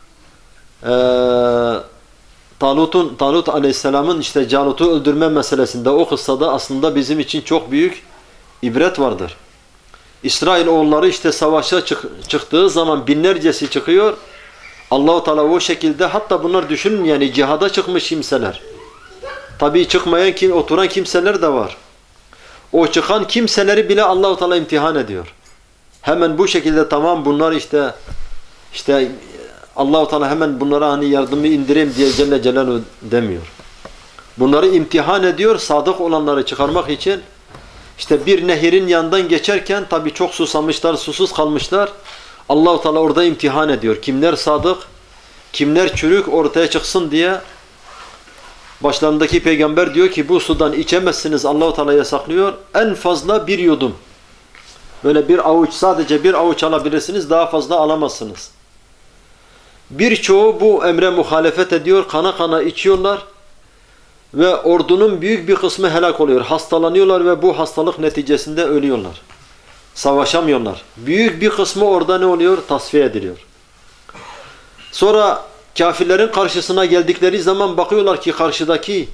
Talut aleyhisselamın işte Calut'u öldürme meselesinde o kıssada aslında bizim için çok büyük ibret vardır. İsrail oğulları işte savaşa çıktığı zaman binlercesi çıkıyor. Allah-u Teala o şekilde hatta bunlar düşünün yani cihada çıkmış kimseler. Tabii çıkmayan oturan kimseler de var. O çıkan kimseleri bile Allah-u Teala imtihan ediyor. Hemen bu şekilde tamam bunlar işte Allah-u Teala hemen bunlara hani yardımı indireyim diye Celle Celaluhu demiyor. Bunları imtihan ediyor sadık olanları çıkarmak için. İşte bir nehirin yanından geçerken tabii çok susamışlar, susuz kalmışlar. Allah-u Teala orada imtihan ediyor. Kimler sadık, kimler çürük ortaya çıksın diye. Başlarındaki peygamber diyor ki bu sudan içemezsiniz. Allah-u Teala yasaklıyor. En fazla bir yudum. Böyle bir avuç, sadece bir avuç alabilirsiniz. Daha fazla alamazsınız. Birçoğu bu emre muhalefet ediyor. Kana kana içiyorlar. Ve ordunun büyük bir kısmı helak oluyor. Hastalanıyorlar ve bu hastalık neticesinde ölüyorlar. Savaşamıyorlar. Büyük bir kısmı orada ne oluyor? Tasfiye ediliyor. Sonra kafirlerin karşısına geldikleri zaman bakıyorlar ki karşıdaki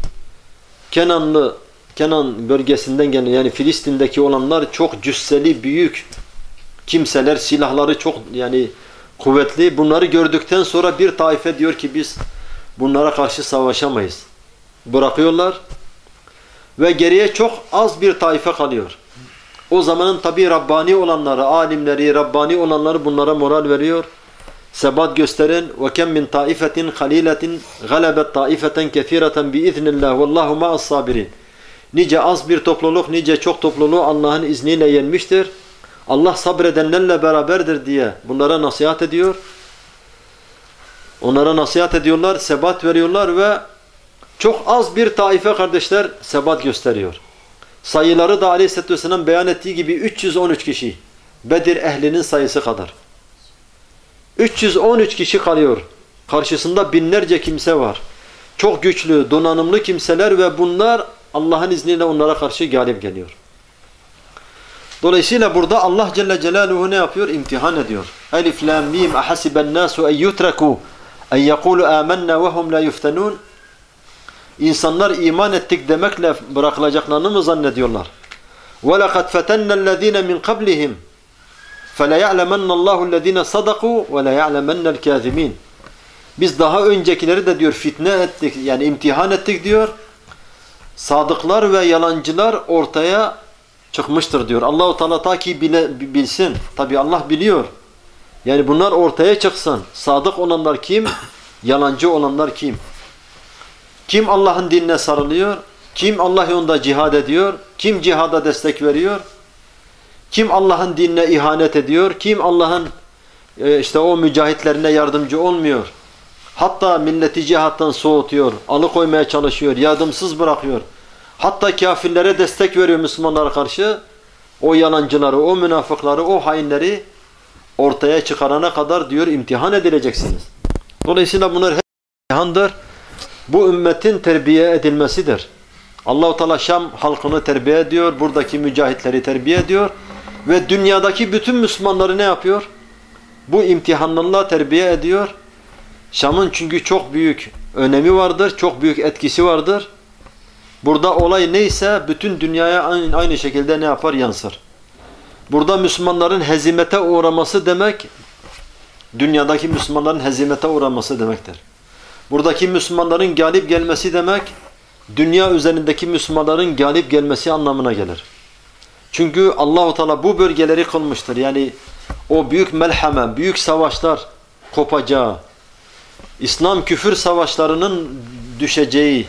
Kenan bölgesinden gelen yani Filistin'deki olanlar çok cüsseli, büyük kimseler, silahları çok yani kuvvetli. Bunları gördükten sonra bir taife diyor ki biz bunlara karşı savaşamayız. Bırakıyorlar ve geriye çok az bir taife kalıyor. O zamanın tabi Rabbani olanları, alimleri, Rabbani olanları bunlara moral veriyor. Sebat gösterin. وَكَمْ مِنْ طَائِفَةٍ خَلِيلَةٍ غَلَبَتْ طَائِفَةً كَثِيرَةً بِإِذْنِ اللّٰهِ وَاللّٰهُ مَعَ الصَّابِرِينَ. Nice az bir topluluk, nice çok topluluğu Allah'ın izniyle yenmiştir. Allah sabredenlerle beraberdir diye bunlara nasihat ediyor. Onlara nasihat ediyorlar, sebat veriyorlar ve çok az bir taife kardeşler sebat gösteriyor. Sayıları da Aleyhisselatü Vesselam beyan ettiği gibi 313 kişi. Bedir ehlinin sayısı kadar. 313 kişi kalıyor. Karşısında binlerce kimse var. Çok güçlü, donanımlı kimseler ve bunlar Allah'ın izniyle onlara karşı galip geliyor. Dolayısıyla burada Allah Celle Celaluhu ne yapıyor? İmtihan ediyor. Elif, lam, mim, ahasiben nasu en yutrakû en yekûlu âmennâ ve hum la yuftenûn. İnsanlar iman ettik demekle bırakılacaklarını mı zannediyorlar? وَلَقَدْ فَتَنَّ الَّذ۪ينَ مِنْ قَبْلِهِمْ فَلَيَعْلَمَنَّ اللّٰهُ الَّذ۪ينَ صَدَقُوا وَلَيَعْلَمَنَّ الْكَاذِم۪ينَ. Biz daha öncekileri de diyor fitne ettik, yani imtihan ettik diyor. Sadıklar ve yalancılar ortaya çıkmıştır diyor. Allah-u Teala ta ki bilsin. Tabi Allah biliyor. Yani bunlar ortaya çıksın. Sadık olanlar kim? Yalancı olanlar kim? Kim Allah'ın dinine sarılıyor? Kim Allah yolunda cihad ediyor? Kim cihada destek veriyor? Kim Allah'ın dinine ihanet ediyor? Kim Allah'ın işte o mücahitlerine yardımcı olmuyor? Hatta milleti cihattan soğutuyor, alıkoymaya çalışıyor, yardımsız bırakıyor. Hatta kafirlere destek veriyor Müslümanlara karşı. O yalancıları, o münafıkları, o hainleri ortaya çıkarana kadar diyor imtihan edileceksiniz. Dolayısıyla bunlar hep imtihandır. Bu ümmetin terbiye edilmesidir. Allah-u Teala Şam halkını terbiye ediyor, buradaki mücahitleri terbiye ediyor ve dünyadaki bütün Müslümanları ne yapıyor? Bu imtihanlarla terbiye ediyor. Şam'ın çünkü çok büyük önemi vardır, çok büyük etkisi vardır. Burada olay neyse bütün dünyaya aynı şekilde ne yapar? Yansır. Burada Müslümanların hezimete uğraması demek, dünyadaki Müslümanların hezimete uğraması demektir. Buradaki Müslümanların galip gelmesi demek, dünya üzerindeki Müslümanların galip gelmesi anlamına gelir. Çünkü Allah-u Teala bu bölgeleri kılmıştır. Yani o büyük melhame, büyük savaşlar kopacağı, İslam küfür savaşlarının düşeceği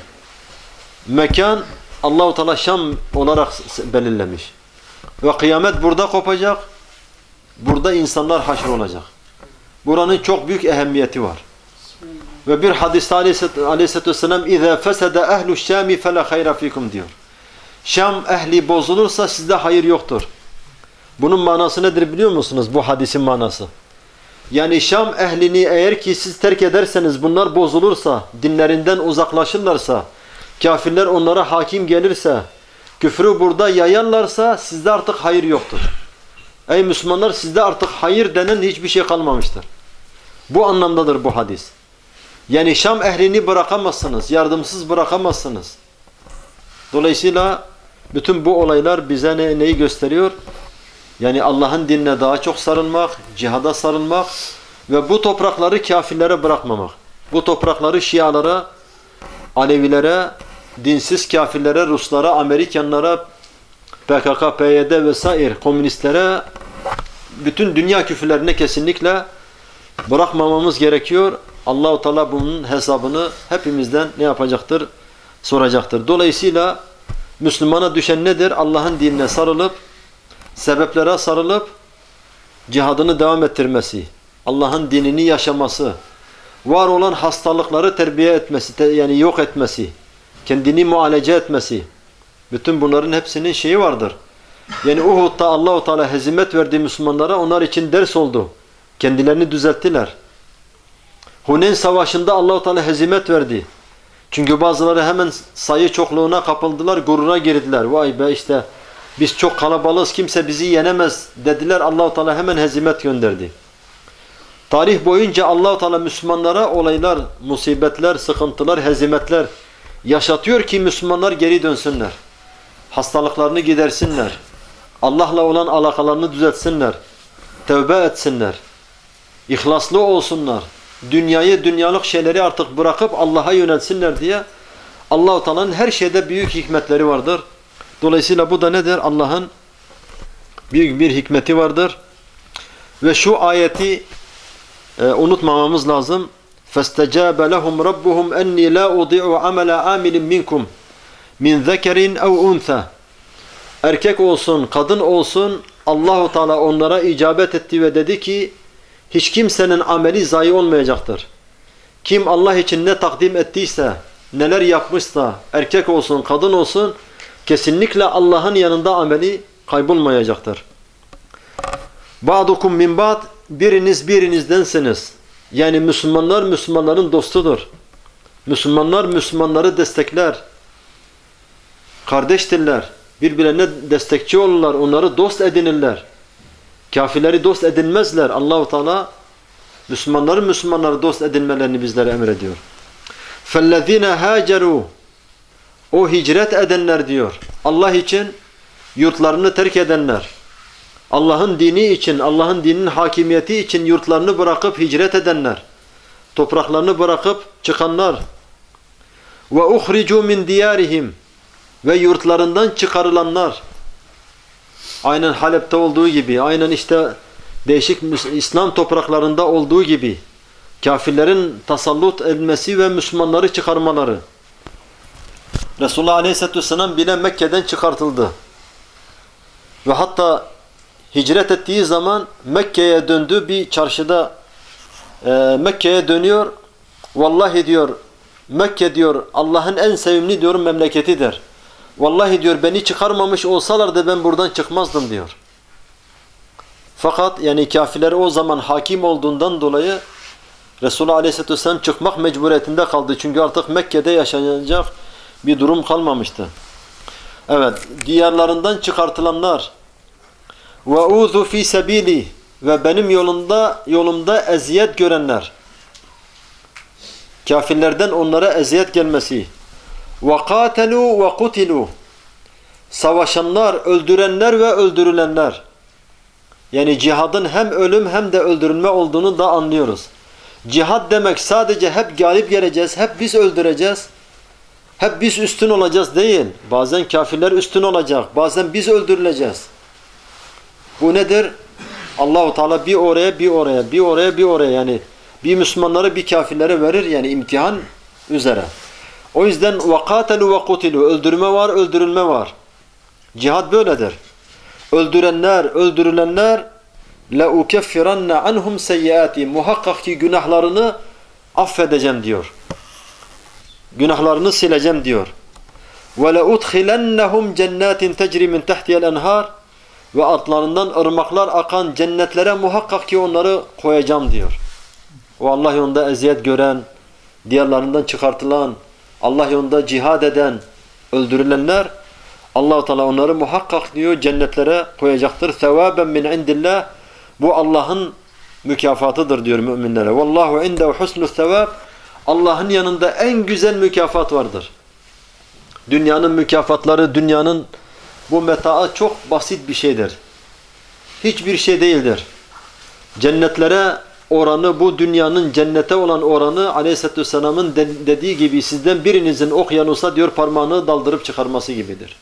mekan Allah-u Teala Şam olarak belirlemiş. Ve kıyamet burada kopacak. Burada insanlar haşr olacak. Buranın çok büyük ehemmiyeti var. Ve bir hadiste Aleyhisselatü Vesselam اِذَا فَسَدَ اَهْلُ الشَّامِ فَلَا خَيْرَ فِيكُمْ diyor. Şam ehli bozulursa sizde hayır yoktur. Bunun manası nedir biliyor musunuz? Bu hadisin manası. Yani Şam ehlini eğer ki siz terk ederseniz, bunlar bozulursa, dinlerinden uzaklaşırlarsa, kafirler onlara hakim gelirse, küfrü burada yayarlarsa sizde artık hayır yoktur. Ey Müslümanlar, sizde artık hayır denen hiçbir şey kalmamıştır. Bu anlamdadır bu hadis. Yani Şam ehlini bırakamazsınız, yardımsız bırakamazsınız. Dolayısıyla bütün bu olaylar bize neyi gösteriyor? Yani Allah'ın dinine daha çok sarılmak, cihada sarılmak ve bu toprakları kafirlere bırakmamak. Bu toprakları Şialara, Alevilere, dinsiz kafirlere, Ruslara, Amerikanlara, PKK, PYD vesaire komünistlere, bütün dünya küfürlerine kesinlikle bırakmamamız gerekiyor. Allah-u Teala bunun hesabını hepimizden ne yapacaktır? Soracaktır. Dolayısıyla Müslümana düşen nedir? Allah'ın dinine sarılıp, sebeplere sarılıp, cihadını devam ettirmesi, Allah'ın dinini yaşaması, var olan hastalıkları terbiye etmesi, yani yok etmesi, kendini mualece etmesi. Bütün bunların hepsinin şeyi vardır. Yani Uhud'da Allah-u Teala hezimet verdiği Müslümanlara onlar için ders oldu. Kendilerini düzelttiler. Huneyn Savaşı'nda Allah-u Teala hezimet verdi. Çünkü bazıları hemen sayı çokluğuna kapıldılar, gurura girdiler. Vay be işte biz çok kalabalığız, kimse bizi yenemez dediler. Allah-u Teala hemen hezimet gönderdi. Tarih boyunca Allah-u Teala Müslümanlara olaylar, musibetler, sıkıntılar, hezimetler yaşatıyor ki Müslümanlar geri dönsünler. Hastalıklarını gidersinler. Allah'la olan alakalarını düzeltsinler. Tevbe etsinler. İhlaslı olsunlar. dünyayı, dünyalık şeyleri artık bırakıp Allah'a yönelsinler diye Allah-u Teala'nın her şeyde büyük hikmetleri vardır. Dolayısıyla bu da nedir? Allah'ın büyük bir hikmeti vardır. Ve şu ayeti unutmamamız lazım. فَاسْتَجَابَ لَهُمْ رَبُّهُمْ اَنِّي لَا اُضِعُ عَمَلَ عَامِلٍ مِنْكُمْ مِنْ ذَكَرٍ اَوْ اُنْثَى Erkek olsun, kadın olsun Allah-u Teala onlara icabet etti ve dedi ki hiç kimsenin ameli zayi olmayacaktır. Kim Allah için ne takdim ettiyse, neler yapmışsa, erkek olsun, kadın olsun kesinlikle Allah'ın yanında ameli kaybolmayacaktır. Ba'dukum min ba'd, biriniz birinizdensiniz. Yani Müslümanlar Müslümanların dostudur. Müslümanlar Müslümanları destekler. Kardeştirler. Birbirlerine destekçi olurlar. Onları dost edinirler. Kafirleri dost edinmezler. Allah-u Teala Müslümanları dost edinmelerini bizlere emrediyor. فَالَّذ۪ينَ هَاجَرُوا O hicret edenler diyor. Allah için yurtlarını terk edenler. Allah'ın dini için, Allah'ın dininin hakimiyeti için yurtlarını bırakıp hicret edenler. Topraklarını bırakıp çıkanlar. وَاُخْرِجُوا مِنْ دِيَارِهِمْ Ve yurtlarından çıkarılanlar. Aynen Halep'te olduğu gibi, aynen işte değişik İslam topraklarında olduğu gibi kafirlerin tasallut edilmesi ve Müslümanları çıkarmaları. Resulullah Aleyhisselatü Vesselam bile Mekke'den çıkartıldı. Ve hatta hicret ettiği zaman Mekke'ye döndü, bir çarşıda Mekke'ye dönüyor. Vallahi diyor Mekke diyor Allah'ın en sevimli diyor memleketidir. Vallahi diyor beni çıkarmamış olsalardı ben buradan çıkmazdım diyor. Fakat yani kafirler o zaman hakim olduğundan dolayı Resulullah Aleyhisselatü Vesselam çıkmak mecburiyetinde kaldı. Çünkü artık Mekke'de yaşanacak bir durum kalmamıştı. Evet, diyarlarından çıkartılanlar وَاُوذُ ف۪ي سَب۪يلِ Ve benim yolumda eziyet görenler. Kafirlerden onlara eziyet gelmesi. وَقَاتَلُوا وَقُتِلُوا Savaşanlar, öldürenler ve öldürülenler. Yani cihadın hem ölüm hem de öldürülme olduğunu da anlıyoruz. Cihad demek sadece hep galip geleceğiz, hep biz öldüreceğiz, hep biz üstün olacağız değil. Bazen kafirler üstün olacak, bazen biz öldürüleceğiz. Bu nedir? Allah-u Teala bir oraya, bir oraya, bir oraya, bir oraya yani bir Müslümanları bir kafirlere verir yani imtihan üzere. O yüzden وَقَاتَلُوا وَقُتِلُوا Öldürme var, öldürülme var. Cihad böyledir. Öldürenler, öldürülenler لَاُكَفِّرَنَّ عَنْهُمْ سَيِّئَاتِهِمْ Muhakkak ki günahlarını affedeceğim diyor. Günahlarını sileceğim diyor. وَلَاُدْخِلَنَّهُمْ جَنَّاتٍ تَجْرِ مِنْ تَحْتِيَ الْاَنْهَارِ Ve altlarından ırmaklar akan cennetlere muhakkak ki onları koyacağım diyor. O Allah yolunda eziyet gören, diyarlarından çıkartılan, Allah yolunda cihad eden, öldürülenler Allah-u Teala onları muhakkak diyor cennetlere koyacaktır. Sevaben min indillah Bu Allah'ın mükafatıdır diyor müminlere. Vallahu indehu husnus sevab Allah'ın yanında en güzel mükafat vardır. Dünyanın mükafatları, dünyanın bu metaı çok basit bir şeydir. Hiçbir şey değildir. Cennetlere oranı, bu dünyanın cennete olan oranı Aleyhisselatü Vesselam'ın dediği gibi sizden birinizin okyanusa diyor parmağını daldırıp çıkarması gibidir.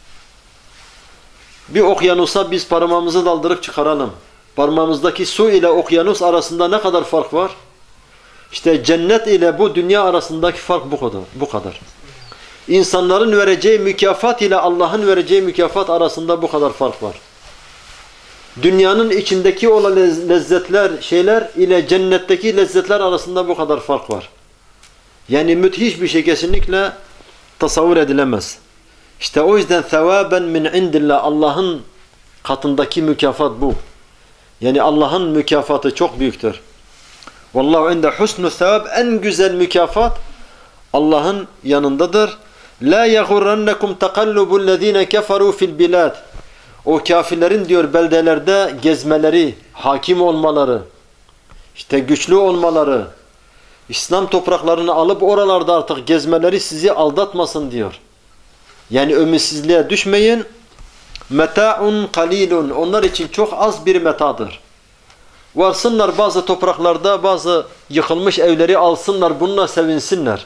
Bir okyanusa biz parmağımızı daldırıp çıkaralım. Parmağımızdaki su ile okyanus arasında ne kadar fark var? İşte cennet ile bu dünya arasındaki fark bu kadar. İnsanların vereceği mükafat ile Allah'ın vereceği mükafat arasında bu kadar fark var. Dünyanın içindeki olan lezzetler, şeyler ile cennetteki lezzetler arasında bu kadar fark var. Yani müthiş bir şey kesinlikle tasavvur edilemez. İşte o yüzden sevaben min indillah Allah'ın katındaki mükafat bu. Yani Allah'ın mükafatı çok büyüktür. Vallahu inde husnü sevab en güzel mükafat Allah'ın yanındadır. La yagurrannakum taqallubul-lezine keferu fil bilad. O kafirlerin diyor beldelerde gezmeleri, hakim olmaları, işte güçlü olmaları, İslam topraklarını alıp oralarda artık gezmeleri sizi aldatmasın diyor. Yani ümitsizliğe düşmeyin. Meta'un qalilun. Onlar için çok az bir metadır. Varsınlar bazı topraklarda bazı yıkılmış evleri alsınlar, bununla sevinsinler.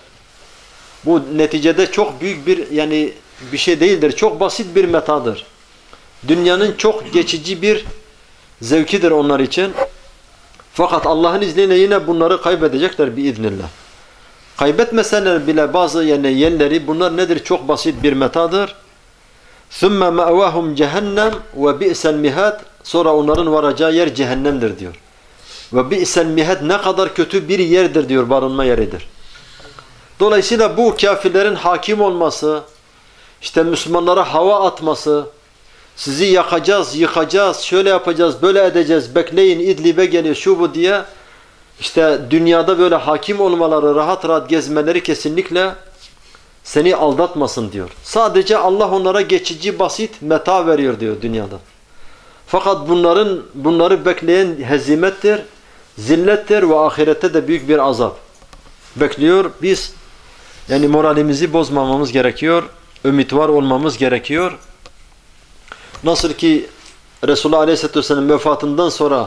Bu neticede çok büyük bir bir şey değildir. Çok basit bir metadır. Dünyanın çok geçici bir zevkidir onlar için. Fakat Allah'ın izniyle yine bunları kaybedecekler biiznillah. Kaybetmeseler bile bazı yerleri bunlar nedir? Çok basit bir metadır. ثُمَّ مَأْوَاهُمْ cehennem وَبِئْسَ الْمِهَادِ Sonra onların varacağı yer cehennemdir diyor. وَبِئْسَ الْمِهَادِ Ne kadar kötü bir yerdir diyor, barınma yeridir. Dolayısıyla bu kafirlerin hakim olması, işte Müslümanlara hava atması, sizi yakacağız, yıkacağız, şöyle yapacağız, böyle edeceğiz, bekleyin İdlib'e geliyor şu bu diye işte dünyada böyle hakim olmaları, rahat rahat gezmeleri kesinlikle seni aldatmasın diyor. Sadece Allah onlara geçici basit meta veriyor diyor dünyada. Fakat bunları bekleyen hezimettir, zillettir ve ahirette de büyük bir azap bekliyor. Biz moralimizi bozmamamız gerekiyor, ümit var olmamız gerekiyor. Nasıl ki Resulullah Aleyhisselatü Vesselam vefatından sonra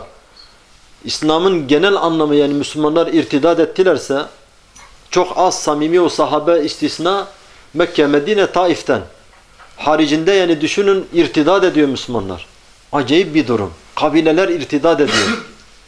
İslam'ın genel anlamı Müslümanlar irtidat ettilerse çok az samimi o sahabe istisna Mekke, Medine, Taif'ten haricinde düşünün irtidat ediyor Müslümanlar. Acayip bir durum. Kabileler irtidat ediyor.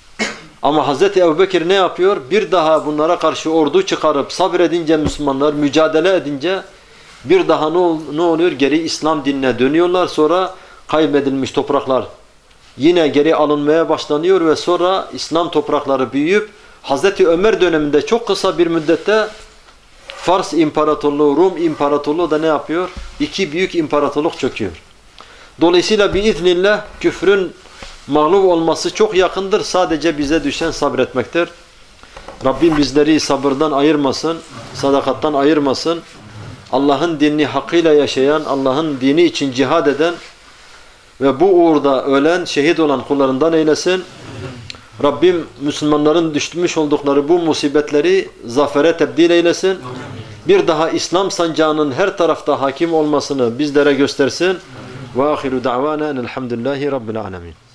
Ama Hazreti Ebubekir ne yapıyor? Bir daha bunlara karşı ordu çıkarıp sabredince Müslümanlar mücadele edince bir daha ne oluyor? Geri İslam dinine dönüyorlar. Sonra kaybedilmiş topraklar yine geri alınmaya başlanıyor ve sonra İslam toprakları büyüyüp Hazreti Ömer döneminde çok kısa bir müddette Fars İmparatorluğu, Rum İmparatorluğu da ne yapıyor? İki büyük imparatorluk çöküyor. Dolayısıyla biiznillah küfrün mağlup olması çok yakındır. Sadece bize düşen sabretmektir. Rabbim bizleri sabırdan ayırmasın, sadakattan ayırmasın. Allah'ın dinini hakkıyla yaşayan, Allah'ın dini için cihad eden ve bu uğurda ölen, şehit olan kullarından eylesin. Rabbim Müslümanların düşmüş oldukları bu musibetleri zafere tebdil eylesin. Bir daha İslam sancağının her tarafta hakim olmasını bizlere göstersin. Ve ahiru da'vana enelhamdülillahi rabbil alemin.